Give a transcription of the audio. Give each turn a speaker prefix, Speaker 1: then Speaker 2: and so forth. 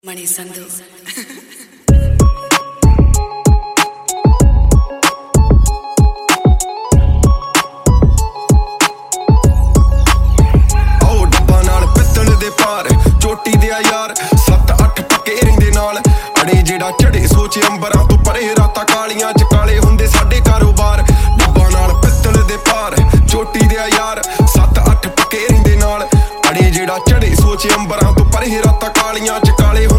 Speaker 1: Money Sandhu.
Speaker 2: चोटी दिया यार 7-8 पक्के रिंदे नाल अड़े जेड़ा चढ़े सोचे अंबरां तो परे रातां कालियां च काले